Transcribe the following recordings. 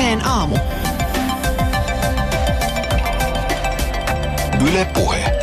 Puheen aamu. Yle Puhe.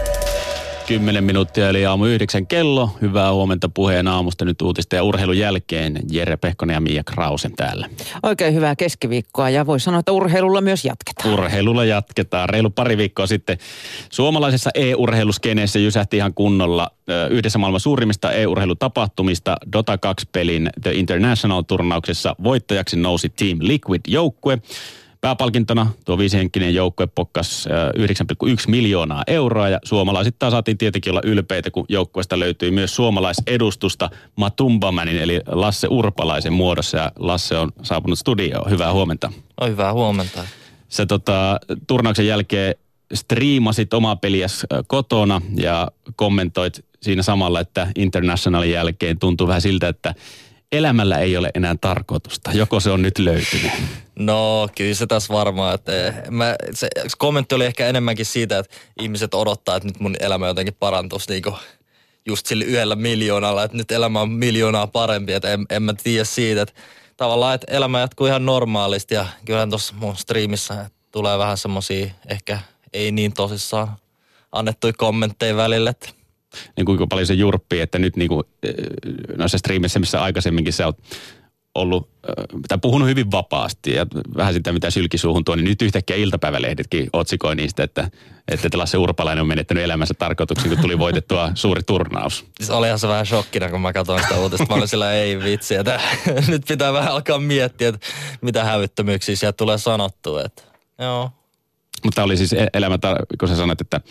10 minuuttia eli aamu 9 kello. Hyvää huomenta Puheen aamusta nyt uutista ja urheilun jälkeen. Jere Pehkonen ja Mia Krausen täällä. Oikein hyvää keskiviikkoa ja voi sanoa, että urheilulla myös jatketaan. Urheilulla jatketaan. Reilu pari viikkoa sitten suomalaisessa e-urheiluskeneessä jysähti ihan kunnolla yhdessä maailman suurimmista e-urheilutapahtumista Dota 2-pelin The International-turnauksessa voittajaksi nousi Team Liquid-joukkue. Pääpalkintona tuo 5-henkinen joukkue pokkasi 9,1 miljoonaa euroa ja suomalaiset taas saatiin tietenkin olla ylpeitä, kun joukkueesta löytyi myös suomalaisedustusta Matumbamanin eli Lasse Urpalaisen muodossa ja Lasse on saapunut studioon. Hyvää huomenta. No, hyvää huomenta. Sä turnauksen jälkeen striimasit omaa peliäsi kotona ja kommentoit siinä samalla, että Internationalin jälkeen tuntuu vähän siltä, että elämällä ei ole enää tarkoitusta. Joko se on nyt löytynyt? No kyllä se tässä varmaan, että se kommentti oli ehkä enemmänkin siitä, että ihmiset odottaa, että nyt mun elämä jotenkin parantuisi niinku just sillä 1 miljoonalla, että nyt elämä on 1 miljoonaa parempi, että en mä tiedä siitä, että tavallaan, että elämä jatkuu ihan normaalisti ja kyllähän tuossa mun striimissä tulee vähän semmosia ehkä ei niin tosissaan annettuja kommentteja välillä, että niin kuinka paljon se jurppii, että nyt niinku noissa striimissä, missä aikaisemminkin sä oot ollut, tai puhunut hyvin vapaasti ja vähän sitä, mitä sylkisuuhun tuo, niin nyt yhtäkkiä iltapäivälehditkin otsikoi niistä, että Lasse Urpalainen on menettänyt elämänsä tarkoituksen, kun tuli voitettua suuri turnaus. Siis olihan se vähän shokkina, kun mä katsoin sitä uutista. Mä olin sillä ei vitsi, että nyt pitää vähän alkaa miettiä, että mitä hävyttömyyksiä sieltä tulee sanottua, että joo. Mutta oli siis elämä, kun sä sanoit, että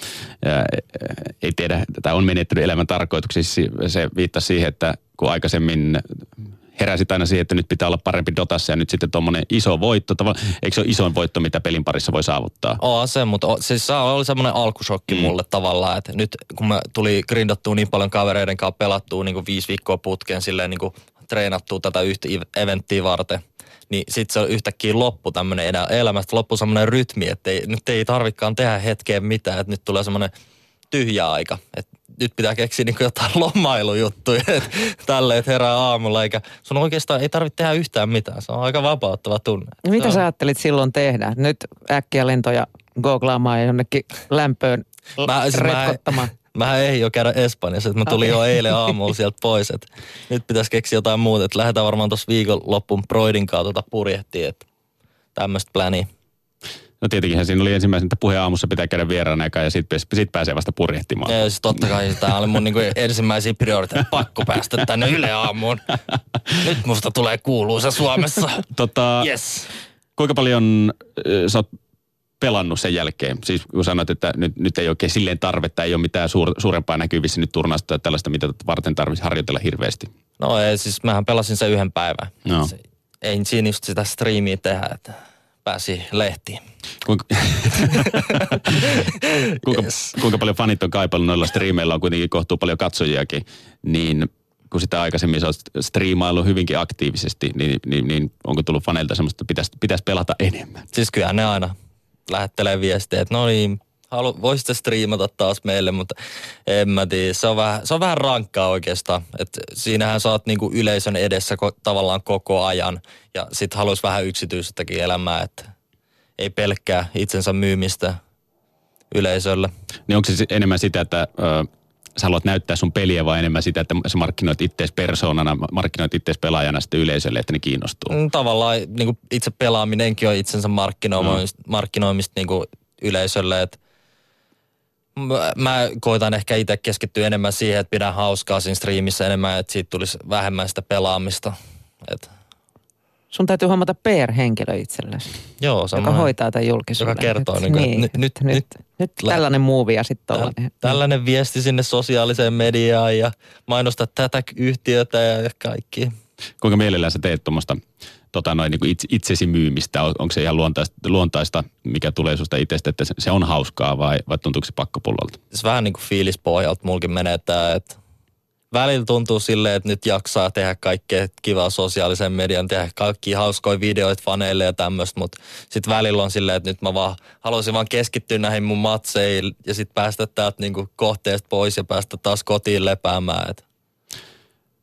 ei tiedä, tai on menettänyt elämän tarkoituksissa, se viittasi siihen, että kun aikaisemmin heräsit aina siihen, että nyt pitää olla parempi Dotassa ja nyt sitten tuommoinen iso voitto. Eikö se ole isoin voitto, mitä pelin parissa voi saavuttaa? Oo se, mutta siis se oli semmoinen alkushokki mulle tavallaan, että nyt kun mä tuli grindattua niin paljon kavereiden kanssa pelattua niin kuin 5 viikkoa putkeen silleen niin kuin treenattua tätä yhtä eventtiä varten, niin sitten se yhtäkkiä loppu tämmöinen elämästä, loppu semmoinen rytmi, että nyt ei tarvikaan tehdä hetkeen mitään, että nyt tulee semmoinen tyhjä aika, että nyt pitää keksiä niin kuin jotain lomailujuttuja, että tälleen, että herää aamulla, eikä sun oikeastaan ei tarvitse tehdä yhtään mitään, se on aika vapauttava tunne. Mitä sä ajattelit silloin tehdä? Nyt äkkiä lentoja googlaamaan ja jonnekin lämpöön retkottamaan. Mä ei jo käydä Espanjassa, että mä tulin jo eilen aamulla sieltä pois, että nyt pitäisi keksiä jotain muuta, että lähdetään varmaan tuossa viikonloppuun Broidin kautta purjehtiin, että tämmöistä pläniä. No tietenkin siinä oli ensimmäisen, että Puheen aamussa pitää käydä vieraana eka ja sit pääsee vasta purjehtimaan. Ja siis totta kai tämä oli mun niinku ensimmäisiä prioriteetteja, pakko päästä tänne Yle Aamuun. Nyt musta tulee kuuluisa Suomessa. Yes. Kuinka paljon sä oot pelannut sen jälkeen? Siis kun sanoit, että nyt ei oikein silleen tarvetta, ei ole mitään suurempaa näkyvissä nyt turnausta tai tällaista, mitä varten tarvitsisi harjoitella hirveästi. No ei, siis mähän pelasin sen 1 päivän. No. Ei siinä just sitä striimiä tehdä, että pääsi lehtiin. Kuinka paljon fanit on kaipannut noilla striimeillä, on kuitenkin kohtuu paljon katsojiakin, niin kun sitä aikaisemmin sä oot striimaillut hyvinkin aktiivisesti, niin onko tullut faneilta semmoista, että pitäisi pelata enemmän? Siis kyllähän ne aina lähettelee viestejä, että no niin, voisitte striimata taas meille, mutta en mä tiedä. Se on vähän rankkaa oikeastaan. Että siinähän sä oot niinku yleisön edessä tavallaan koko ajan ja sit haluaisi vähän yksityisyyttäkin elämää, että ei pelkkää itsensä myymistä yleisölle. Niin onko se enemmän sitä, että sä haluat näyttää sun peliä vai enemmän sitä, että sä markkinoit ittees persoonana, markkinoit ittees pelaajana sitten yleisölle, että ne kiinnostuu? Tavallaan niin itse pelaaminenkin on itsensä markkinoimista niin yleisölle, että mä koitan ehkä itse keskittyä enemmän siihen, että pidän hauskaa siinä striimissä enemmän, että siitä tulisi vähemmän sitä pelaamista. Sun täytyy huomata PR-henkilö itsellesi. Joo, joka hoitaa tämän julkisuuden. Joka kertoo, nyt tällainen muuvi ja sitten tollainen. Tällainen viesti sinne sosiaaliseen mediaan ja mainostaa tätä yhtiötä ja kaikki. Kuinka mielellään sä teet tuommoista niin itsesi myymistä? Onko se ihan luontaista, mikä tulee susta itsestä, että se on hauskaa vai tuntuuko se pakkopullolta? Se vähän niin kuin fiilispohjalta mulkin menee tämä, että välillä tuntuu silleen, että nyt jaksaa tehdä kaikkea kivaa sosiaalisen median, tehdä kaikkia hauskoja videoita faneille ja tämmöistä, mutta sitten välillä on silleen, että nyt mä haluaisin vaan keskittyä näihin mun matseihin ja sitten päästä täältä niinku kohteesta pois ja päästä taas kotiin lepäämään.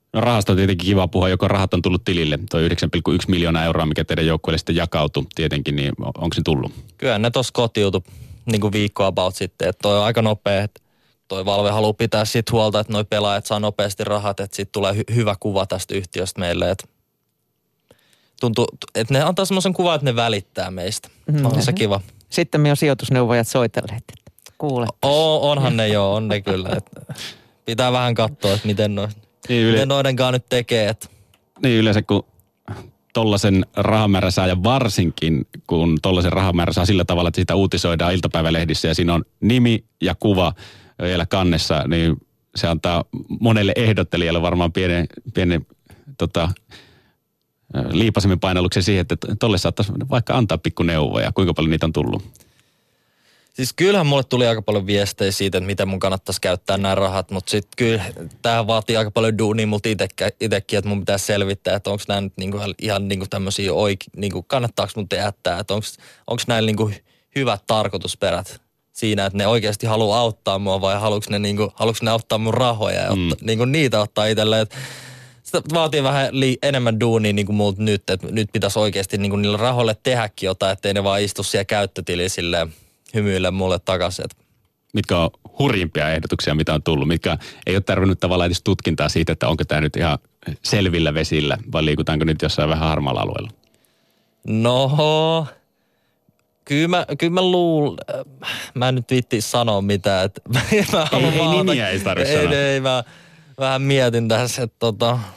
No rahasta on tietenkin kiva puhua, joko rahat on tullut tilille. Tuo 9,1 miljoonaa euroa, mikä teidän joukkueelle sitten jakautui tietenkin, niin onko se tullut? Kyllä ne tuossa kotiutui niin kuin viikko about sitten, että toi on aika nopea, että toi Valve haluaa pitää siitä huolta, että noi pelaajat saa nopeasti rahat, että siitä tulee hyvä kuva tästä yhtiöstä meille, että tuntuu, että ne antaa semmoisen kuvan, että ne välittää meistä. On se kiva. Sitten me on sijoitusneuvojat soitelleet, että kuule. Onhan ne joo, on ne kyllä. Että pitää vähän katsoa, että miten noidenkaan nyt tekee. Että. Niin yleensä kun tollaisen rahamäärän saa ja varsinkin kun tollaisen rahamäärän saa sillä tavalla, että sitä uutisoidaan iltapäivälehdissä ja siinä on nimi ja kuva vielä kannessa, niin se antaa monelle ehdottelijalle varmaan pienen liipasemmin painalluksen siihen, että tolle saattaisi vaikka antaa pikku neuvoja. Kuinka paljon niitä on tullut? Siis kyllähän mulle tuli aika paljon viestejä siitä, että miten mun kannattaisi käyttää nämä rahat, mutta sitten kyllä tämähän vaatii aika paljon duunia multa itsekin, että mun pitää selvittää, että onko nämä nyt niinku ihan niinku tämmöisiä niinku kannattaako mun jättää, että onko näillä niinku hyvät tarkoitusperät siinä, että ne oikeasti haluaa auttaa mua vai haluatko ne auttaa mun rahoja ja niinku niitä ottaa itselleen. Sitä vaatii vähän enemmän duunia niin kuin multa nyt, että nyt pitäisi oikeasti niin kuin niillä rahoille tehdäkin jotain, ettei ne vaan istu siellä käyttötiliin silleen hymyille mulle takaisin. Mitkä on hurjimpia ehdotuksia, mitä on tullut? Mitkä ei ole tarvinnut tavallaan edes tutkintaa siitä, että onko tämä nyt ihan selvillä vesillä vai liikutaanko nyt jossain vähän harmaalla alueella? No, kyllä mä luulen, mä en nyt viitti sanoa mitään, että ei nimiä ei tarvitse sanoa. Ei, mä vähän mietin tässä, että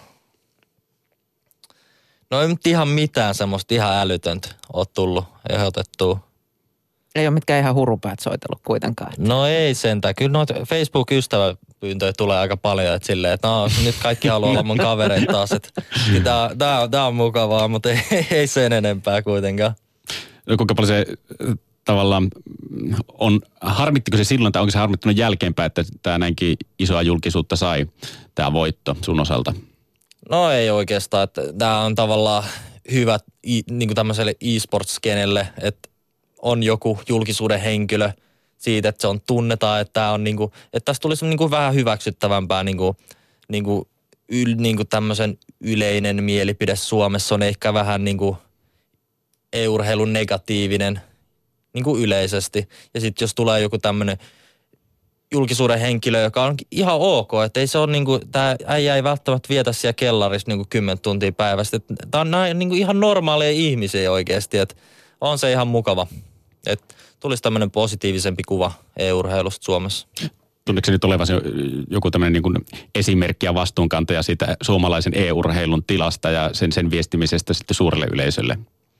no ei nyt ihan mitään semmoista ihan älytöntä ole tullut ehdotettua. Ei ole mitkään ihan hurupäät soitellut kuitenkaan. No ei sentään. Kyllä noita Facebook-ystäväpyyntöjä tulee aika paljon, että silleen, että nyt kaikki haluaa olla mun kavereita taas, että tää on mukavaa, mutta ei sen enempää kuitenkaan. No kuinka paljon se tavallaan on, harmittiko se silloin tai onko se harmittunut jälkeenpäin, että tämä näinkin isoa julkisuutta sai tämä voitto sun osalta? No ei oikeastaan, että tämä on tavallaan hyvä niin kuin tämmöiselle e-sports-skenelle, että on joku julkisuuden henkilö siitä, että se on tunnetaan, että tämä on niin kuin, että tässä tulisi niin kuin vähän hyväksyttävämpää niin kuin tämmöisen yleinen mielipide Suomessa on ehkä vähän niin kuin e-urheilun negatiivinen niin kuin yleisesti. Ja sitten jos tulee joku tämmöinen julkisuuden henkilö, joka on ihan ok, että ei se ole niin kuin, tämä äijä ei välttämättä vietä siellä kellarissa niin kuin 10 tuntia päivästä. Tämä on niin kuin ihan normaaleja ihmisiä oikeasti, että on se ihan mukava. Että tulisi tämmöinen positiivisempi kuva e-urheilusta Suomessa. Tunneeko se nyt olevan joku tämmöinen niin kuin esimerkki ja vastuunkantaja siitä suomalaisen e-urheilun tilasta ja sen viestimisestä sitten suurelle yleisölle?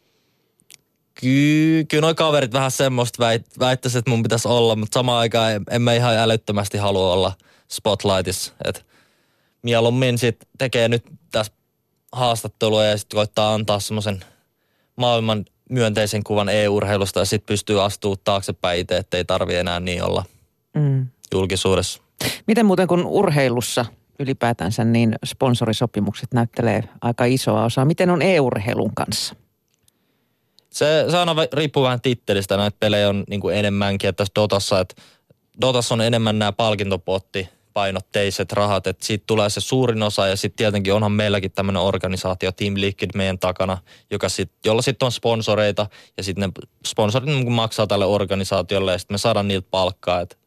Kyllä noi kaverit vähän semmoista väittäisi, että mun pitäisi olla, mutta samaan aikaan en mä ihan älyttömästi halua olla spotlightissa. Et mieluummin sit tekee nyt tässä haastattelua ja sitten koittaa antaa semmoisen maailman myönteisen kuvan e-urheilusta ja sitten pystyy astumaan taaksepäin itse, ettei tarvi enää niin olla julkisuudessa. Miten muuten kun urheilussa ylipäätänsä niin sponsorisopimukset näyttelee aika isoa osaa, miten on e-urheilun kanssa? Se aina riippuu vähän tittelistä. Näitä pelejä on niin kuin enemmänkin, että tässä Dotassa, että Dotassa on enemmän nämä palkintopotti-painotteiset rahat, että siitä tulee se suurin osa ja sitten tietenkin onhan meilläkin tämmöinen organisaatio Team Liquid meidän takana, jolla sitten on sponsoreita ja sitten ne sponsorit niin maksaa tälle organisaatiolle ja sitten me saadaan niiltä palkkaa, että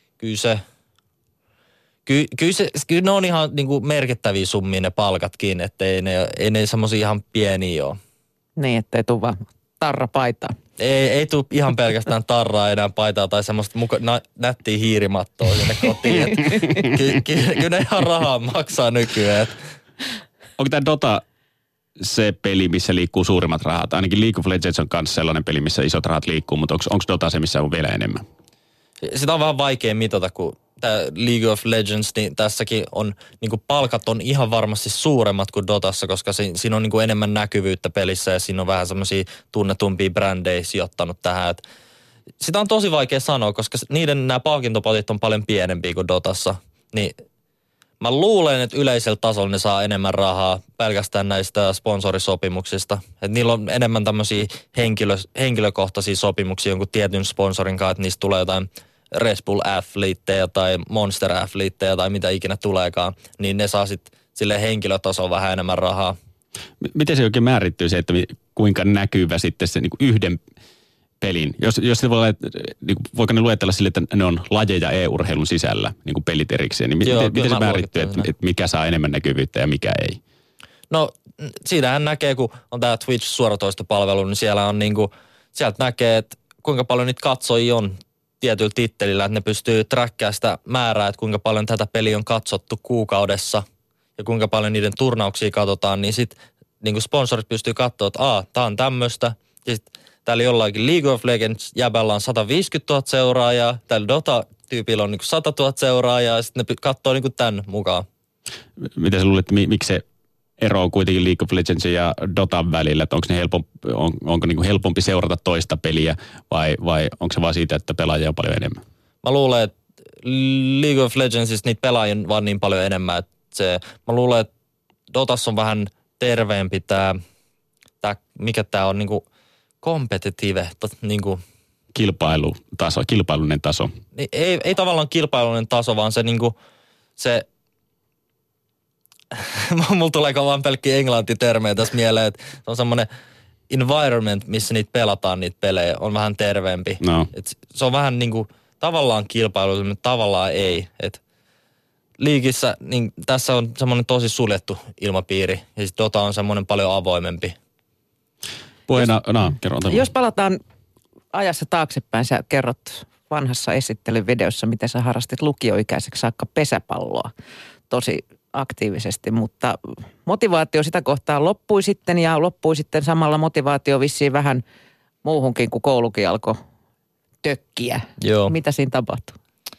kyllä ne on ihan niin kuin merkittäviä summia ne palkatkin, että ei ne semmoisia ihan pieniä ole. Niin, ettei tule vaan tarrapaitaa. Ei tule ihan pelkästään tarraa enää paitaa tai semmoista nättiä hiirimattoa sinne kotiin. Kyllä ne ihan rahaa maksaa nykyään. Onko tämä Dota se peli, missä liikkuu suurimmat rahat? Ainakin League of Legends on myös sellainen peli, missä isot rahat liikkuu, mutta onko Dota se, missä on vielä enemmän? Sitä on vähän vaikea mitata, kun tämä League of Legends, niin tässäkin on, niin kuin palkat on ihan varmasti suuremmat kuin Dotassa, koska siinä on niin kuin enemmän näkyvyyttä pelissä ja siinä on vähän semmoisia tunnetumpia brändejä sijoittanut tähän. Sitä on tosi vaikea sanoa, koska niiden nämä palkintopotit on paljon pienempiä kuin Dotassa. Niin mä luulen, että yleisellä tasolla ne saa enemmän rahaa pelkästään näistä sponsorisopimuksista. Että niillä on enemmän tämmöisiä henkilökohtaisia sopimuksia jonkun tietyn sponsorin kanssa, että niistä tulee jotain Red Bull-athleetteja tai Monster-athleetteja tai mitä ikinä tuleekaan, niin ne saa sitten sille henkilötasolla vähän enemmän rahaa. Miten se oikein määrittyy se, että kuinka näkyvä sitten se niin kuin yhden pelin? Jos se voi olla, niin voiko ne luetella sille, että ne on lajeja e-urheilun sisällä, niin kuin pelit erikseen, niin miten se määrittyy, että mikä saa enemmän näkyvyyttä ja mikä ei? No siitähän näkee, kun on tämä Twitch-suoratoistopalvelu, niin siellä on niinku, sieltä näkee, että kuinka paljon niitä katsojia on tietyllä tittelillä, että ne pystyy trackkaamaan sitä määrää, että kuinka paljon tätä peliä on katsottu kuukaudessa ja kuinka paljon niiden turnauksia katsotaan, niin sitten niinku sponsorit pystyy katsoa, että tää on tämmöistä. Ja sitten täällä jollakin League of Legends jäbällä on 150 000 seuraajaa, täällä Dota-tyypillä on niinku 100 000 seuraajaa ja sitten ne katsoo niinku tämän mukaan. Mitä sä luulet, miksi se ero on kuitenkin League of Legendsin ja Dotan välillä, että onko niinku helpompi seurata toista peliä vai onko se vaan siitä, että pelaajia on paljon enemmän? Mä luulen, että League of Legendsissa niitä pelaajia on vaan niin paljon enemmän, että mä luulen, että Dotassa on vähän terveempi tää mikä tää on niinku kompetitive, niinku kilpailullinen taso. Ei tavallaan kilpailullinen taso, vaan se niinku se mulla tulee vaan pelkkiä englantitermejä tässä mieleen, että se on semmoinen environment, missä niitä pelataan, niitä pelejä, on vähän terveempi. No. Se on vähän niinku tavallaan kilpailu, mutta tavallaan ei. Et liigissä, niin tässä on semmoinen tosi suljettu ilmapiiri ja sitten Dota on semmoinen paljon avoimempi. Jos palataan ajassa taaksepäin, sä kerrot vanhassa esittelyvideossa, miten sä harrastit lukioikäiseksi saakka pesäpalloa tosi aktiivisesti, mutta motivaatio sitä kohtaa loppui sitten samalla motivaatio vissiin vähän muuhunkin, kuin koulukin alkoi tökkiä. Joo. Mitä siinä tapahtui?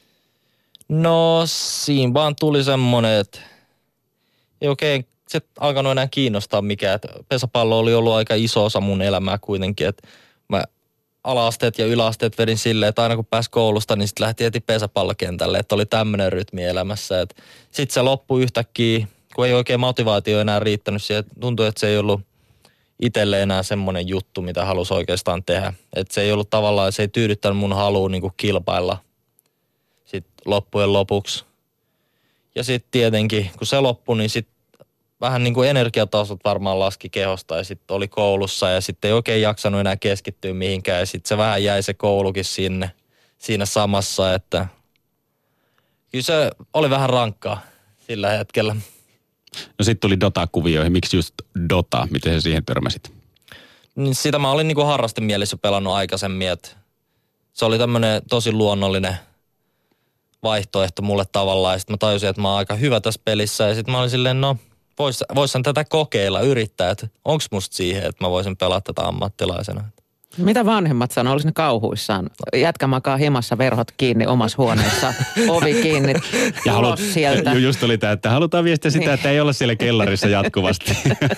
No siinä vaan tuli semmoinen, että ei oikein se alkanut enää kiinnostaa mikään. Että pesäpallo oli ollut aika iso osa mun elämää kuitenkin, että mä ala-asteet ja yläasteet vedin silleen, että aina kun pääsi koulusta, niin sitten lähti heti pesäpallokentälle, että oli tämmöinen rytmi elämässä. Sitten se loppui yhtäkkiä, kun ei oikein motivaatio enää riittänyt siihen. Tuntui, että se ei ollut itselle enää semmoinen juttu, mitä halusi oikeastaan tehdä. Että se ei ollut tavallaan, se ei tyydyttänyt mun halua niin kuin kilpailla sitten loppujen lopuksi. Ja sitten tietenkin, kun se loppui, niin sitten vähän niin kuin energiatasot varmaan laski kehosta ja sitten oli koulussa ja sitten ei oikein jaksanut enää keskittyä mihinkään ja sitten se vähän jäi se koulukin siinä samassa, että kyllä se oli vähän rankkaa sillä hetkellä. No sitten tuli Dota-kuvioihin. Miksi just Dota? Miten sä siihen törmäsit? Niin sitä mä olin niin kuin harrastemielessä pelannut aikaisemmin, että se oli tämmöinen tosi luonnollinen vaihtoehto mulle tavallaan ja sitten mä tajusin, että mä oon aika hyvä tässä pelissä ja sitten mä olin silleen, no voisin tätä kokeilla, yrittää, että onko musta siihen, että mä voisin pelata tätä ammattilaisena. Mitä vanhemmat sanoo? Olisi ne kauhuissaan? Jätkä makaa himassa, verhot kiinni omassa huoneessa, ovi kiinni, ja ulos sieltä. Just oli tämä, että halutaan viestiä sitä, että ei olla siellä kellarissa jatkuvasti.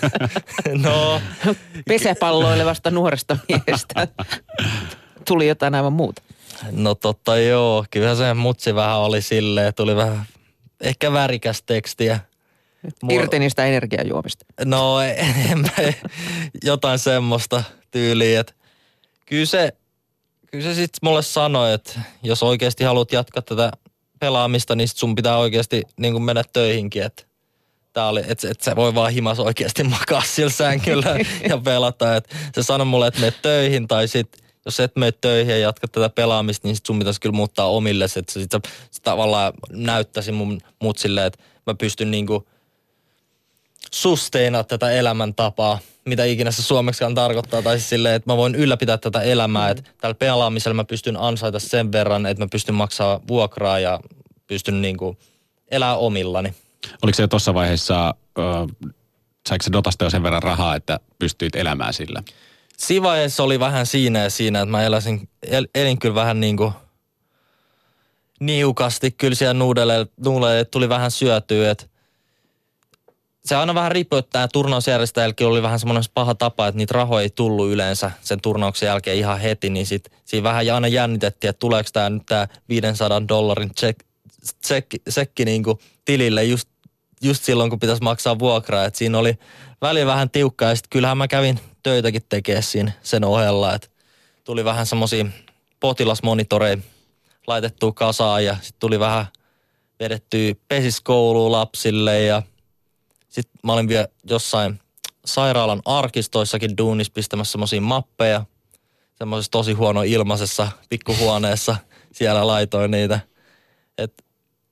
No. Pesäpalloilevasta nuoresta miestä. Tuli jotain aivan muuta. No totta joo, kyllähän se mutsi vähän oli silleen, tuli vähän ehkä värikäs tekstiä. Irti niistä energiajuomista. No jotain semmoista tyyliä, että kyllä se sitten mulle sanoi, että jos oikeasti haluat jatkaa tätä pelaamista, niin sit sun pitää oikeasti niin kuin mennä töihinkin, että et se voi vaan himas oikeasti makaa sillä sänkyllä ja pelata, että se sanoi mulle, että mene töihin tai sitten jos et mene töihin ja jatka tätä pelaamista, niin sit sun pitäisi kyllä muuttaa omille, että se tavallaan näyttäisi mut silleen, että mä pystyn niinku susteinaa tätä elämäntapaa, mitä ikinä se suomeksikaan tarkoittaa, tai siis silleen, että mä voin ylläpitää tätä elämää, että tällä pelaamisella mä pystyn ansaita sen verran, että mä pystyn maksaa vuokraa ja pystyn niinku elää omillani. Oliko se jo tuossa vaiheessa, saiko se Dotasta jo sen verran rahaa, että pystyit elämään sillä? Siinä vaiheessa oli vähän siinä, että mä elin kyllä vähän niinku niukasti, kyllä siellä nuudelle tuli vähän syötyä, että se aina vähän riippuu, että tämä turnausjärjestäjälläkin oli vähän semmoinen paha tapa, että niitä rahoja ei tullut yleensä sen turnauksen jälkeen ihan heti, niin siinä vähän aina jännitettiin, että tuleeko tämä nyt tämä $500 tsekki niinku tilille just silloin, kun pitäisi maksaa vuokraa, että siinä oli väliin vähän tiukkaa ja sitten kyllähän mä kävin töitäkin tekemään siinä sen ohella, että tuli vähän semmoisia potilasmonitoreja laitettua kasaan ja sitten tuli vähän vedettyä pesiskouluun lapsille ja Sitten mä olin vielä jossain sairaalan arkistoissakin duunissa pistämässä semmosia mappeja. Semmoisessa tosi huono ilmaisessa pikkuhuoneessa. Siellä laitoin niitä. Et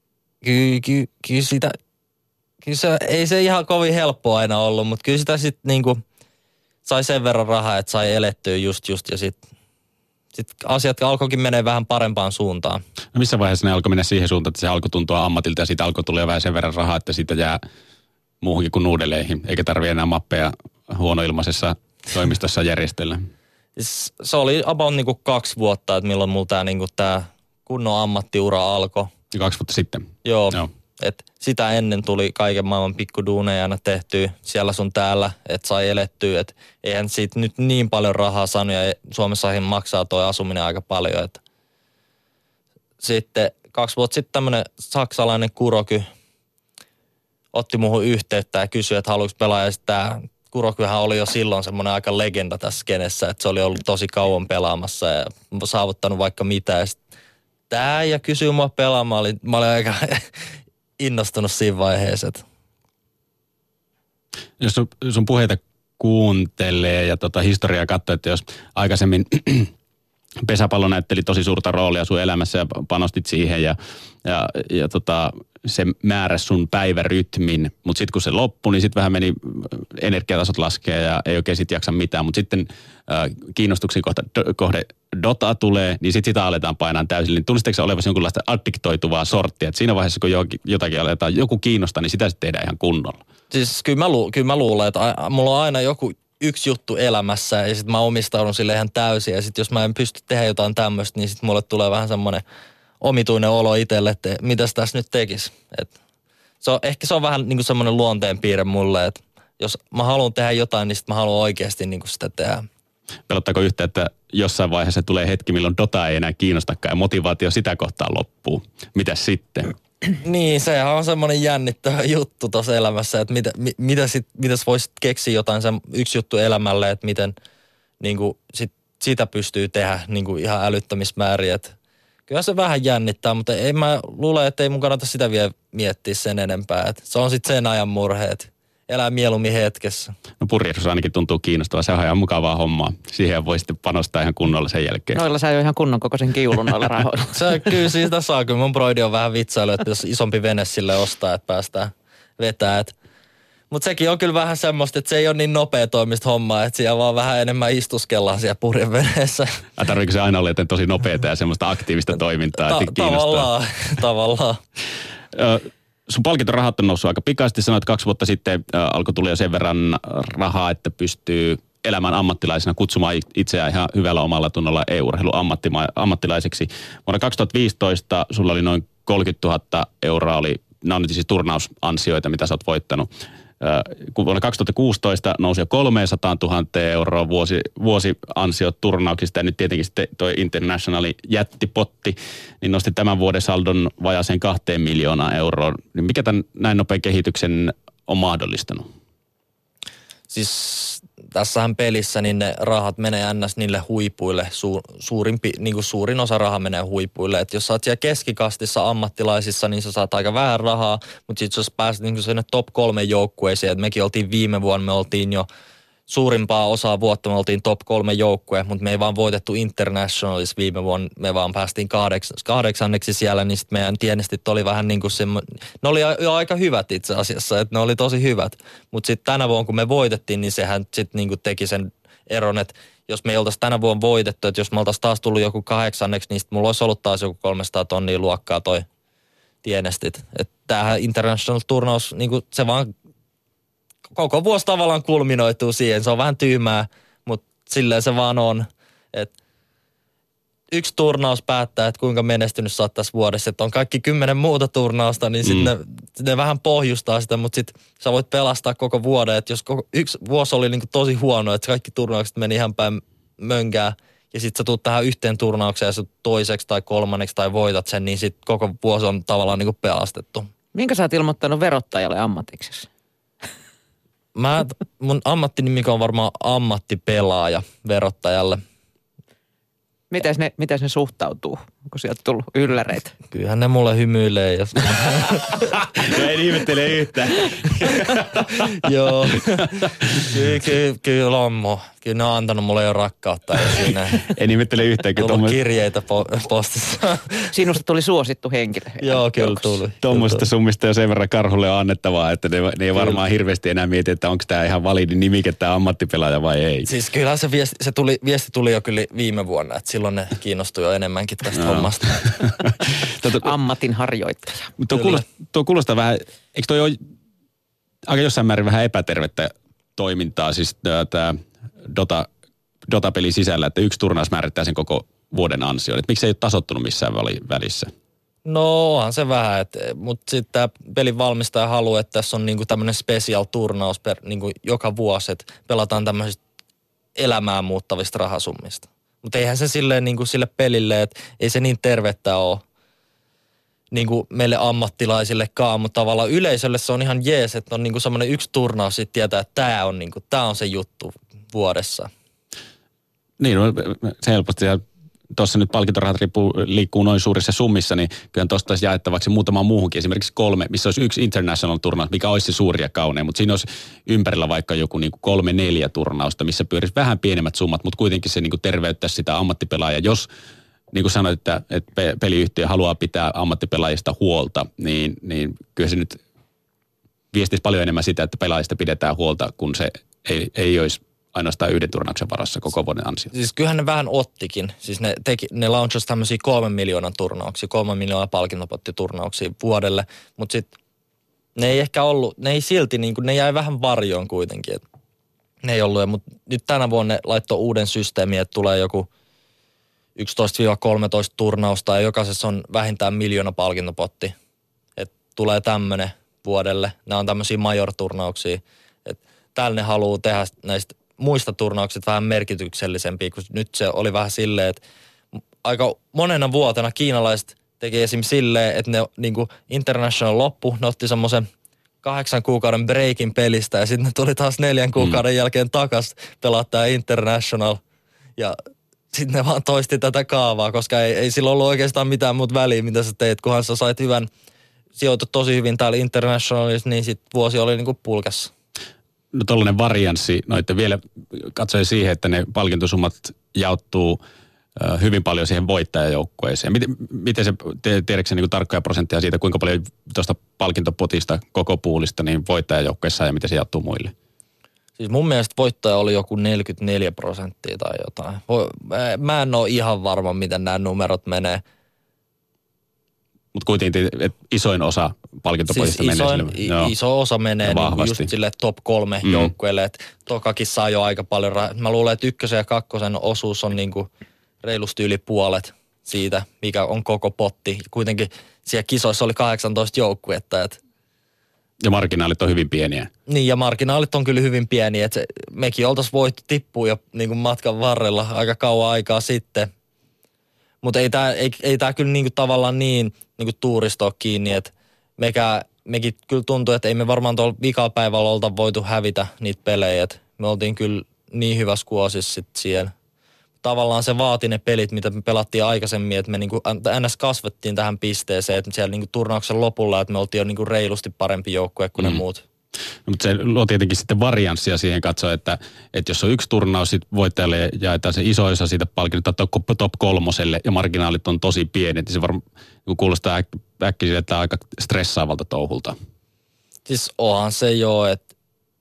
kyllä se, ei se ihan kovin helppoa aina ollut, mutta kyllä sitä sitten niinku sai sen verran rahaa, että sai elettyä just ja sitten asiat alkoikin menee vähän parempaan suuntaan. No missä vaiheessa ne alkoi mennä siihen suuntaan, että se alkoi tuntua ammatilta ja siitä alkoi tulla vähän sen verran rahaa, että siitä jää muuhunkin kuin nuudeleihin, eikä tarvitse enää mappeja huonoilmaisessa toimistossa järjestellä? Se oli about niinku 2 vuotta, että milloin mulla tää kunnon ammattiura alkoi. Ja 2 vuotta sitten? Joo. Et sitä ennen tuli kaiken maailman pikkuduuneja aina tehtyä siellä sun täällä, että sai elettyä. Et eihän siitä nyt niin paljon rahaa saanut ja Suomessakin maksaa toi asuminen aika paljon. Et sitten 2 vuotta sitten tämmönen saksalainen Kuroky otti muuhun yhteyttä ja kysyi, että haluatko pelaa. Ja tää Kurokyhän oli jo silloin semmoinen aika legenda tässä skenessä, että se oli ollut tosi kauan pelaamassa ja saavuttanut vaikka mitä. Ja tää ja kysyi mua pelaamaan, mä olin aika innostunut siinä vaiheessa. Jos sun puheita kuuntelee ja historiaa katsoo, että jos aikaisemmin pesäpallo näytteli tosi suurta roolia sun elämässä ja panostit siihen ja se määräsi sun päivärytmin, mutta sitten kun se loppui, niin sitten vähän meni energiatasot laskee ja ei oikein sitten jaksa mitään, mutta sitten kiinnostuksen kohde Dota tulee, niin sitten sitä aletaan painaa täysin. Niin tunnisteko sä olevasi jonkunlaista addiktoituvaa sorttia, että siinä vaiheessa kun jotakin aletaan joku kiinnostaa, niin sitä sitten tehdään ihan kunnolla? Siis kyllä mä luulen, että mulla on aina joku yksi juttu elämässä ja sitten mä omistaudun sille ihan täysin ja sitten jos mä en pysty tehdä jotain tämmöistä, niin sitten mulle tulee vähän semmoinen omituinen olo itselle, että mitäs tässä nyt tekisi. Ehkä se on vähän niin kuin semmoinen luonteenpiirre mulle, että jos mä haluan tehdä jotain, niin sitten mä haluan oikeasti niin kuin sitä tehdä. Pelottaako yhtä, että jossain vaiheessa tulee hetki, milloin Dota ei enää kiinnostakaan ja motivaatio sitä kohtaa loppuu? Mitäs sitten? Niin, sehän on semmoinen jännittävä juttu tuossa elämässä, että mitäs voisit keksiä jotain yksi juttu elämälle, että miten niin kuin sitä pystyy tehdä niin kuin ihan älyttömismääriä. Kyllä se vähän jännittää, mutta ei mä luule, että ei mun kannata sitä vielä miettiä sen enempää. Että se on sitten sen ajan murhe, että elää mieluummin hetkessä. No purjehdus ainakin tuntuu kiinnostavaa. Se on ihan mukavaa hommaa. Siihen voi sitten panostaa ihan kunnolla sen jälkeen. Noilla saa jo ihan kunnon kokoisen kiulun noilla rahoilla. Kyllä siitä saa. Kyllä mun broidi on vähän vitsailu, että jos isompi vene sille ostaa, että päästään vetää. Mutta sekin on kyllä vähän semmoista, että se ei ole niin nopea toimista hommaa, että siellä vaan vähän enemmän istuskellaan siellä purjeveneessä. Tarviiko se aina olla joten tosi nopeata ja semmoista aktiivista toimintaa, että kiinnostaa? Tavallaan. Sun palkintorahat on noussut aika pikaisesti. Sanoit, että 2 vuotta sitten alkoi tulla jo sen verran rahaa, että pystyy elämään ammattilaisena, kutsumaan itseään ihan hyvällä omalla tunnolla EU-urheilun ammattilaiseksi. Vuonna 2015 sulla oli noin 30 000 euroa, nämä on nyt siis turnausansioita, mitä sä oot voittanut. Kun vuonna 2016 nousi jo 300 000 euroa vuosiansiot turnauksista ja nyt tietenkin sitten toi Internationalin jättipotti, niin nosti tämän vuoden saldon vajaaseen 2 miljoonaa euroa. Niin mikä tämän näin nopean kehityksen on mahdollistanut? Siis tässähän pelissä niin ne rahat menee ns. Niille huipuille. Suurin osa rahaa menee huipuille. Et jos sä oot siellä keskikastissa ammattilaisissa, niin sä saat aika vähän rahaa. Mutta sitten jos pääset niin sinne top 3 joukkueeseen, että mekin oltiin viime vuonna, me oltiin jo suurimpaa osaa vuotta, me oltiin top 3 joukkue, mutta me ei vaan voitettu Internationalissa viime vuonna, me vaan päästiin 8. siellä, niin sitten meidän tienestit oli vähän niin kuin ne oli jo aika hyvät itse asiassa, että ne oli tosi hyvät, mutta sitten tänä vuonna kun me voitettiin, niin sehän sitten niin kuin teki sen eron, että jos me ei oltaisi tänä vuonna voitettu, että jos me oltaisiin taas tullut joku 8, niin sitten mulla olisi ollut taas joku 300 tonnia luokkaa toi tienestit, että tämähän International-turnaus, niin kuin se vaan koko vuosi tavallaan kulminoituu siihen. Se on vähän tyhmää, mutta silleen se vaan on. Et yksi turnaus päättää, että kuinka menestynyt sä oot tässä vuodessa. Että on kaikki 10 muuta turnausta, niin sitten ne vähän pohjustaa sitä, mutta sitten sä voit pelastaa koko vuoden. Että jos yksi vuosi oli niinku tosi huono, että kaikki turnaukset meni ihan päin mönkää, ja sitten sä tuut tähän yhteen turnaukseen ja sä toiseksi tai kolmanneksi tai voitat sen, niin sitten koko vuosi on tavallaan niinku pelastettu. Minkä sä oot ilmoittanut verottajalle ammatiksi? Mun ammattinimi on varmaan ammattipelaaja verottajalle. Miten ne suhtautuu? Onko sieltä tullut ylläreitä? Kyllähän ne mulle hymyilee. Jos... Ei ihmettele yhtään. Joo. Kyllä on. Kyllä ne on antanut mulle jo rakkautta. En ihmettele yhtään. Tullut kirjeitä postissa. Sinusta tuli suosittu henkilö. Joo, kyllä tuli. Tuommoista summista jo sen verran Karhulle on annettavaa, että ne ei varmaan hirveästi enää mieti, että onko tämä ihan validi nimike, tämä ammattipelaaja vai ei. Siis kyllä se viesti tuli jo kyllä viime vuonna, että silloin ne kiinnostui jo enemmänkin tästä hommasta. Ammatin harjoittaja. Tuo kuulostaa vähän, eikö toi ole aika jossain määrin vähän epätervettä toimintaa, siis tämä Dota-pelin sisällä, että yksi turnaus määrittää sen koko vuoden ansion. Miksi se ei ole tasoittunut missään välissä? No onhan se vähän, mutta sitten tämä pelin valmistaja haluaa, että tässä on niinku tämmöinen special-turnaus niinku joka vuosi, että pelataan tämmöisistä elämää muuttavista rahasummista. Mutta eihän se silleen niinku sille pelille, että ei se niin tervettä ole niinku meille ammattilaisillekaan, mutta tavallaan yleisölle se on ihan jees, että on niinku semmoinen yksi turnaus, sitten tietää, että tämä on se juttu vuodessa. Niin, no, se helposti. Tuossa nyt palkintorahat liikkuu noin suurissa summissa, niin kyllä tuosta olisi jaettavaksi muutamaan muuhunkin. Esimerkiksi 3, missä olisi yksi international-turnaus, mikä olisi se suuri ja kaunein, mutta siinä olisi ympärillä vaikka joku niin kuin 3-4 turnausta, missä pyörisi vähän pienemmät summat, mutta kuitenkin se niin kuin terveyttäisi sitä ammattipelaajaa. Jos, niin kuin sanoit, että peliyhtiö haluaa pitää ammattipelaajista huolta, niin kyllä se nyt viestisi paljon enemmän sitä, että pelaajista pidetään huolta, kun se ei olisi ainoastaan yhden turnauksen varassa koko vuoden ansio. Siis kyllähän ne vähän ottikin. Siis ne launchasi tämmöisiä 3 miljoonan turnauksia, 3 miljoonaa palkintopottiturnauksia vuodelle, mutta sitten ne ei ehkä ollut, ne ei silti, niin kuin, ne jäi vähän varjoon kuitenkin. Et ne ei ollut, mutta nyt tänä vuonna ne laittoi uuden systeemin, että tulee joku 11-13 turnausta ja jokaisessa on vähintään 1 miljoona palkintopotti. Että tulee tämmöinen vuodelle. Nämä on tämmöisiä major-turnauksia. Että täällä ne haluaa tehdä näistä muista turnaukset vähän merkityksellisempiä, kun nyt se oli vähän silleen, että aika monena vuotena kiinalaiset teki esim. Silleen, että ne niinku international loppu, ne otti semmoisen 8 kuukauden breakin pelistä ja sitten ne tuli taas 4 kuukauden jälkeen takas pelaa tää international ja sitten ne vaan toisti tätä kaavaa, koska ei sillä ollut oikeastaan mitään muuta väliä, mitä sä teit, kunhan sä sait hyvän, sijoitut tosi hyvin täällä internationalissa, niin sitten vuosi oli niinku pulkassa. No tollainen varianssi, noitten vielä katsoin siihen, että ne palkintosummat jaottuu hyvin paljon siihen voittajajoukkueeseen. Miten se, tiedätkö niin tarkkoja prosentteja siitä, kuinka paljon tuosta palkintopotista koko puulista niin voittajajoukkueessa ja miten se jaottuu muille? Siis mun mielestä voittaja oli joku 44% tai jotain. Mä en ole ihan varma, miten nämä numerot menee. Mutta kuitenkin isoin osa palkintopotista siis menee sille. Iso osa menee niin just sille top 3 joukkueelle. Että tokakin saa jo aika paljon Mä luulen, että 1. ja 2. osuus on niinku reilusti yli puolet siitä, mikä on koko potti. Kuitenkin siellä kisoissa oli 18 joukkuetta. Ja marginaalit on hyvin pieniä. Niin, ja marginaalit on kyllä hyvin pieniä. Että mekin oltaisiin voitu tippua jo niin kuin matkan varrella aika kauan aikaa sitten. Mutta ei tää kyllä niinku tavallaan niin niinku tuurista ole kiinni, että mekin kyllä tuntuu, että ei me varmaan tuolla vikapäivällä olta voitu hävitä niitä pelejä. Et me oltiin kyllä niin hyvässä kuosissa sitten siellä. Tavallaan se vaati ne pelit, mitä me pelattiin aikaisemmin, että me niinku ns. Kasvettiin tähän pisteeseen, että siellä niinku turnauksen lopulla, että me oltiin jo niinku reilusti parempi joukkue kuin ne muut. No, mutta se luo tietenkin sitten varianssia siihen katsoa, että jos on yksi turnaus, sit voittajalle jaetaan se iso osa siitä palkinnosta top 3 ja marginaalit on tosi pienet, niin se varmaan kuulostaa äkkiä että aika stressaavalta touhulta. Siis onhan se jo, että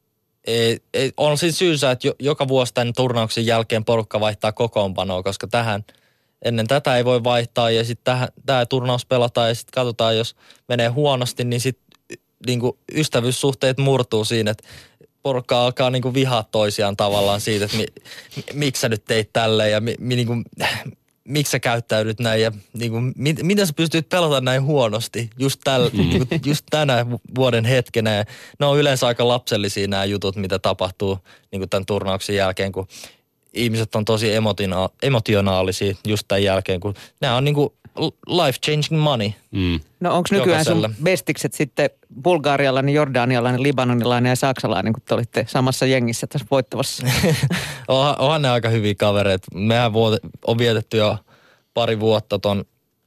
on siinä syysä, että joka vuosi tämän turnauksen jälkeen porukka vaihtaa kokoonpanoa, koska ennen tätä ei voi vaihtaa ja sitten tämä turnaus pelataan ja sitten katsotaan, jos menee huonosti, niin sitten niinku ystävyyssuhteet murtuu siinä, että porukka alkaa niinku vihaa toisiaan tavallaan siitä, että miksi sä nyt teit tälleen ja niinku, miksi sä käyttäydyt näin ja niinku, miten sä pystyt pelata näin huonosti just tänä vuoden hetkenä. Ja ne on yleensä aika lapsellisia nämä jutut, mitä tapahtuu niinku tämän turnauksen jälkeen, kun ihmiset on tosi emotionaalisia just tämän jälkeen, kun nämä on niinku life-changing money. No onko nykyään sun bestikset sitten bulgarialainen, jordanialainen, libanonilainen ja saksalainen, kun te olitte samassa jengissä tässä voittavassa? Onhan ne aika hyviä kavereita. Mehän on vietetty jo pari vuotta ton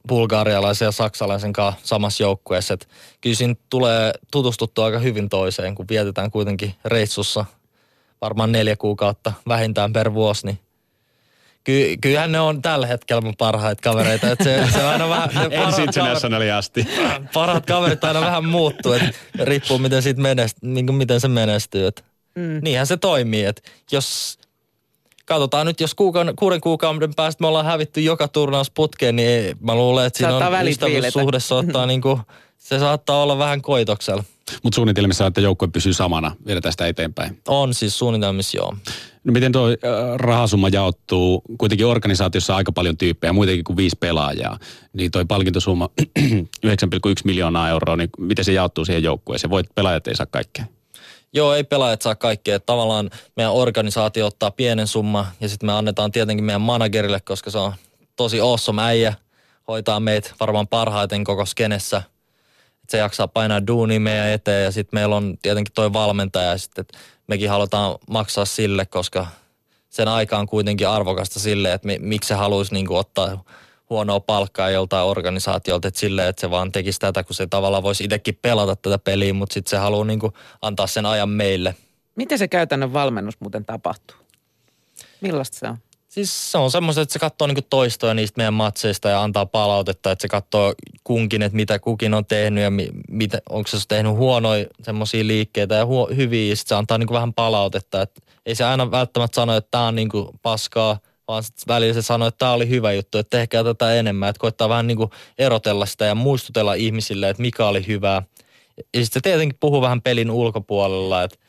bulgarialaisen ja saksalaisen kanssa samassa joukkueessa. Et kyllä siinä tulee tutustuttua aika hyvin toiseen, kun vietetään kuitenkin reissussa varmaan 4 kuukautta vähintään per vuosi, niin kyllähän ne on tällä hetkellä mun parhaita kavereita. Et se aina vähän... Ensin internationali asti. Parhaat kaverit aina vähän muuttuu, että riippuu miten siitä miten se menestyy. Niinhän se toimii, että jos... Katsotaan nyt, jos 6 kuukauden päästä me ollaan hävitty joka turnaus putkeen, niin mä luulen, että siinä on ystävyyssuhde saattaa niinku, se saattaa olla vähän koitoksella. Mutta suunnitelmissa on, että joukkue pysyy samana vielä tästä eteenpäin. On siis suunnitelmissa, joo. No miten tuo rahasumma jaottuu? Kuitenkin organisaatiossa on aika paljon tyyppejä, muitakin kuin 5 pelaajaa. Niin toi palkintosumma 9,1 miljoonaa euroa, niin miten se jaottuu siihen joukkueeseen? Pelaajat ei saa kaikkea. Joo, ei pelaajat saa kaikkea. Tavallaan meidän organisaatio ottaa pienen summa ja sitten me annetaan tietenkin meidän managerille, koska se on tosi awesome äijä. Hoitaa meitä varmaan parhaiten koko skenessä. Et se jaksaa painaa duunia meidän eteen ja sitten meillä on tietenkin toi valmentaja ja sitten mekin halutaan maksaa sille, koska sen aika on kuitenkin arvokasta sille, että miksi se haluaisi niinku ottaa huonoa palkkaa joltain organisaatiolta, että silleen, että se vaan tekisi tätä, kun se tavallaan voisi itsekin pelata tätä peliä, mutta sitten se haluaa niinku antaa sen ajan meille. Miten se käytännön valmennus muuten tapahtuu? Millaista se on? Siis se on semmoista, että se katsoo niinku toistoja niistä meidän matseista ja antaa palautetta, että se katsoo kunkin, että mitä kukin on tehnyt ja onko se tehnyt huonoja semmoisia liikkeitä ja hyviä, ja sitten se antaa niinku vähän palautetta, että ei se aina välttämättä sano, että tämä on niinku paskaa, vaan välillä se sanoo, että tämä oli hyvä juttu, että tehkää tätä enemmän, että koittaa vähän niinku erotella sitä ja muistutella ihmisille, että mikä oli hyvää. Ja sitten se tietenkin puhuu vähän pelin ulkopuolella, että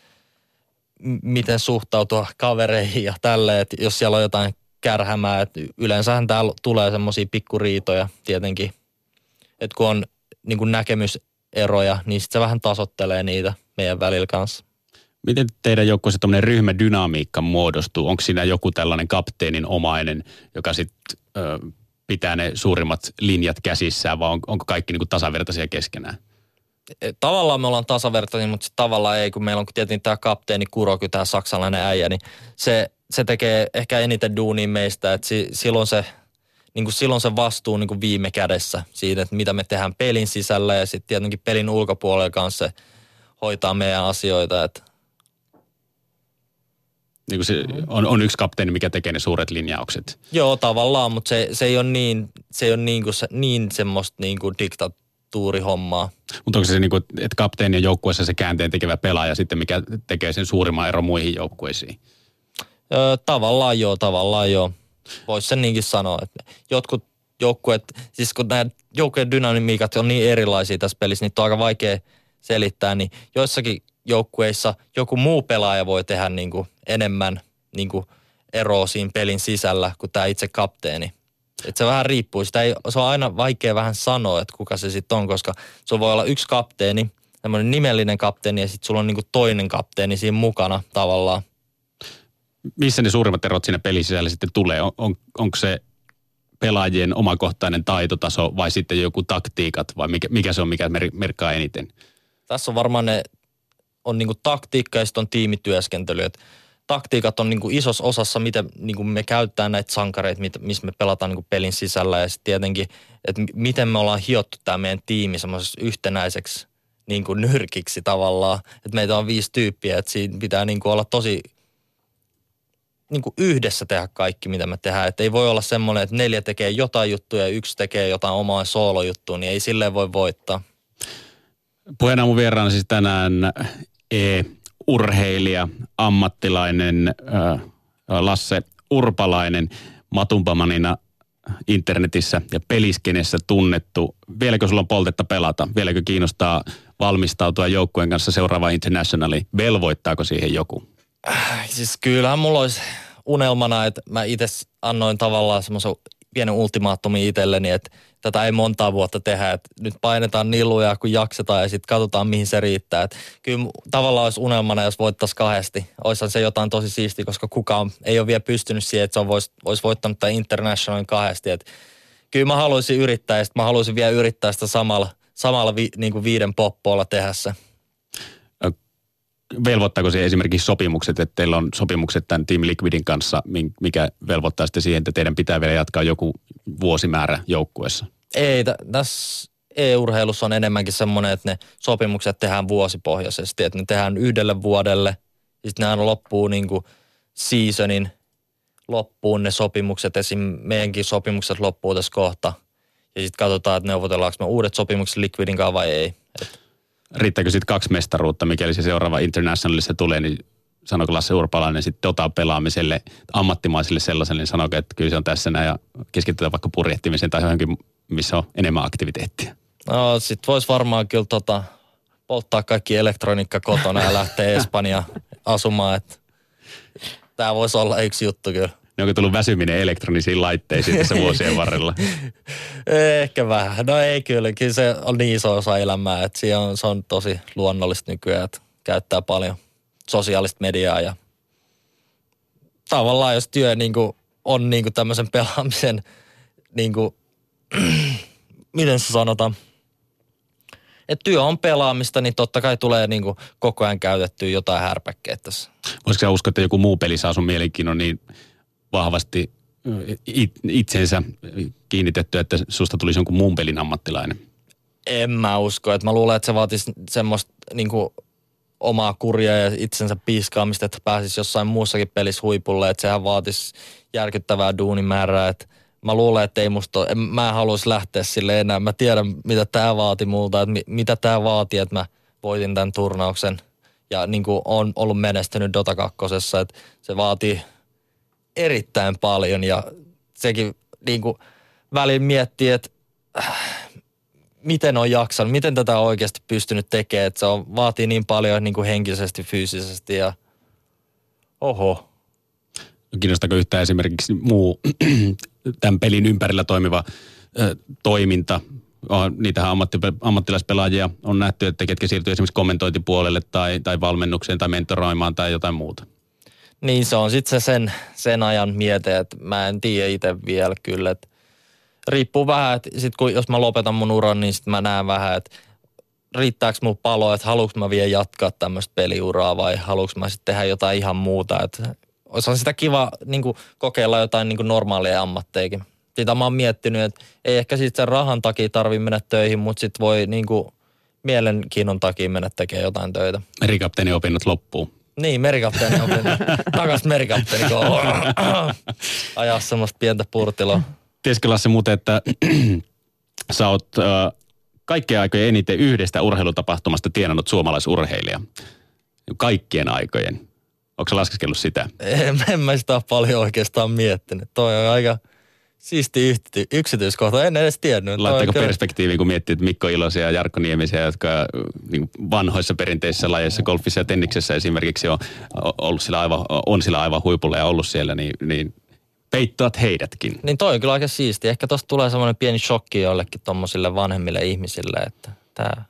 miten suhtautua kavereihin ja tälleen, että jos siellä on jotain kärhämää, että yleensähän täällä tulee semmoisia pikkuriitoja tietenkin, että kun on niin kuin näkemyseroja, niin sitten se vähän tasoittelee niitä meidän välillä kanssa. Miten teidän joukkueessa tämmöinen ryhmädynamiikka muodostuu? Onko siinä joku tällainen kapteenin omainen, joka sitten pitää ne suurimmat linjat käsissään, vai onko kaikki niin kuin tasavertaisia keskenään? Tavallaan me ollaan tasavertaisia, mutta sitten tavallaan ei, kun meillä on tietenkin tämä kapteeni Kuroky, tämä saksalainen äijä, niin se tekee ehkä eniten duunia meistä, että silloin se vastuu niin kuin viime kädessä siitä, että mitä me tehdään pelin sisällä ja sitten tietenkin pelin ulkopuolella kanssa se hoitaa meidän asioita. Että. Niin kuin se on yksi kapteeni, mikä tekee ne suuret linjaukset. Joo, tavallaan, mutta se ei ole niin semmoista niin kuin diktatuurihommaa. Mutta onko se niin kuin, että kapteeni on joukkueessa se käänteen tekevä pelaaja sitten, mikä tekee sen suurimman eron muihin joukkueisiin? Tavallaan joo. Voisi sen niinkin sanoa, että jotkut joukkueet, siis kun nämä joukkueen dynamiikat on niin erilaisia tässä pelissä, niin on aika vaikea selittää, niin joissakin joukkueissa joku muu pelaaja voi tehdä niin kuin enemmän niin kuin eroa siinä pelin sisällä kuin tämä itse kapteeni. Että se vähän riippuu. Se on aina vaikea vähän sanoa, että kuka se sitten on, koska se voi olla yksi kapteeni, semmoinen nimellinen kapteeni ja sitten sulla on niin kuin toinen kapteeni siinä mukana tavallaan. Missä ne suurimmat erot siinä pelin sisällä sitten tulee? Onko se pelaajien omakohtainen taitotaso vai sitten joku taktiikat vai mikä se on, mikä merkkaa eniten? Tässä on varmaan on niinku taktiikka ja sitten on tiimityöskentely. Et taktiikat on niinku isossa osassa, miten niinku me käytetään näitä sankareita, missä me pelataan niinku pelin sisällä ja sitten tietenkin, että miten me ollaan hiottu tämä meidän tiimi semmoisessa yhtenäiseksi niinku nyrkiksi tavallaan. Että meitä on 5 tyyppiä, että siinä pitää niinku olla tosi niinku yhdessä tehdä kaikki, mitä me tehdään. Että ei voi olla semmoinen, että 4 tekee jotain juttuja ja 1 tekee jotain omaa soolojuttua, niin ei silleen voi voittaa. Puheena mun vieraana siis tänään urheilija, ammattilainen Lasse Urpalainen, Matumpamanina internetissä ja peliskenessä tunnettu. Vieläkö sulla on poltetta pelata? Vieläkö kiinnostaa valmistautua joukkueen kanssa seuraavaan internationaliin? Velvoittaako siihen joku? Siis kyllähän mulla olisi unelmana, että mä itse annoin tavallaan semmoisen pienen ultimaattomin itselleni, että tätä ei montaa vuotta tehdä, että nyt painetaan niluja kun jaksetaan ja sitten katsotaan mihin se riittää. Että kyllä tavallaan olisi unelmana, jos voittaisi 2. Olisihan se jotain tosi siistiä, koska kukaan ei ole vielä pystynyt siihen, että se olisi voittanut tämän Internationalin 2. Että kyllä mä haluaisin yrittää ja sitten mä haluaisin vielä yrittää sitä samalla niin kuin 5 poppoolla tehdä se. Velvoittaako se esimerkiksi sopimukset, että teillä on sopimukset tämän Team Liquidin kanssa, mikä velvoittaa sitten siihen, että teidän pitää vielä jatkaa joku vuosimäärä joukkueessa? Ei, tässä e-urheilussa on enemmänkin semmoinen, että ne sopimukset tehdään vuosipohjaisesti, että ne tehdään 1 vuodelle, sitten nämä loppuu niinku seasonin loppuun ne sopimukset, esim. Meidänkin sopimukset loppuu tässä kohta, ja sitten katsotaan, että neuvotellaanko me uudet sopimukset Liquidin kanssa vai ei. Riittääkö sitten 2 mestaruutta, mikäli se seuraava Internationalissa tulee, niin sanoiko Lasse Urpalainen sitten pelaamiselle, ammattimaiselle sellaiselle, niin sanoiko, että kyllä se on tässä näin ja keskitytään vaikka purjehtimiseen tai johonkin, missä on enemmän aktiviteettia? No sit vois varmaan kyllä polttaa kaikki elektroniikka kotona ja lähteä Espanjaan asumaan, että tää voisi olla yksi juttu kyllä. Ne onko tullut väsyminen elektronisiin laitteisiin tässä vuosien varrella? Ehkä vähän. No ei kyllä se on niin iso osa elämää, että se on tosi luonnollista nykyään, että käyttää paljon sosiaalista mediaa ja tavallaan jos työ niinku on niinku tämmöisen pelaamisen niinku, miten se sanotaan, että työ on pelaamista, niin totta kai tulee niinku koko ajan käytettyä jotain härpäkkeä tässä. Voisiko sä uskoa, että joku muu peli saa sun mielenkiinnon niin vahvasti itsensä kiinnitettyä, että susta tulisi jonkun muun pelin ammattilainen? En mä usko, että mä luulen, että se vaatisi semmoista niinku omaa kuria ja itsensä piiskaamista, että pääsisi jossain muussakin pelissä huipulle, että sehän vaatisi järkyttävää duunimäärää, että mä luulen, että ei mä en haluaisi lähteä sille enää. Mä tiedän, mitä tää vaati multa, että mitä tää vaati, että mä voitin tämän turnauksen ja niin kuin on ollut menestynyt Dota 2, että se vaatii erittäin paljon ja sekin niin kuin välillä miettii, että miten on jaksanut, miten tätä on oikeasti pystynyt tekemään, että se vaatii niin paljon niin kuin henkisesti, fyysisesti ja oho. Kiinnostaako yhtään esimerkiksi muu tämän pelin ympärillä toimiva toiminta? Niitähän ammattilaispelaajia on nähty, että ketkä siirtyy esimerkiksi kommentointipuolelle tai valmennukseen tai mentoroimaan tai jotain muuta. Niin se on sitten sen ajan miete, että mä en tiedä itse vielä kyllä, että riippuu vähän, että sit kun jos mä lopetan mun uran, niin sit mä näen vähän, että riittääkö mun palo, että haluanko mä vielä jatkaa tämmöistä peliuraa vai haluanko mä sitten tehdä jotain ihan muuta, että olisi sitä kiva niin kuin kokeilla jotain niin kuin normaalia ammatteikin. Sitä mä oon miettinyt, että ei ehkä sitten sen rahan takia tarvitse mennä töihin, mutta sitten voi niin kuin mielenkiinnon takia mennä tekemään jotain töitä. Merikapteeni opinnot loppuu. Niin, merikapteeni opinnot. Takas merikapteeni, kun ajaa semmoista pientä purtiloa. Tiesitkö Lasse muuten, että sä oot kaikkien aikojen eniten yhdestä urheilutapahtumasta tienannut suomalaisurheilija? Kaikkien aikojen. Onko sä laskeskellut sitä? En mä sitä ole paljon oikeastaan miettinyt. Toi on aika siisti yksityiskohta. En edes tiennyt. Laittaako perspektiiviin, kun miettii, että Mikko Ilosia ja Jarkko Niemisiä, jotka niin vanhoissa perinteisissä lajeissa, golfissa ja tenniksessä esimerkiksi on sillä aivan huipulla ja ollut siellä, niin peittoat heidätkin. Niin toi on kyllä aika siisti. Ehkä tosta tulee semmoinen pieni shokki jollekin tommosille vanhemmille ihmisille, että tää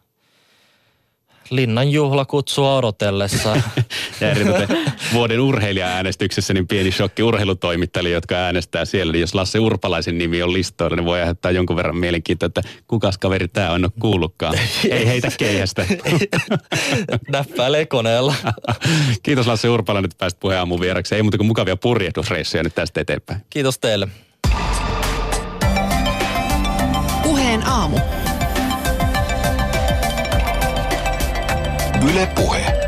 linnan juhlakutsua odotellessa. Ja eritoten vuoden urheilija-äänestyksessä niin pieni shokki urheilutoimittajille, jotka äänestää siellä. Niin jos Lasse Urpalaisen nimi on listoilla, niin voi aiheuttaa jonkun verran mielenkiintoa, että kukas kaveri tää on, en ole kuullutkaan. Ei heitä keihästä. Näppäilee koneella. Kiitos Lasse Urpalainen, että pääsit Puheen aamun vieraksi. Ei muuta kuin mukavia purjehdusreissuja nyt tästä eteenpäin. Kiitos teille. Puheen aamu. Yle Puhe.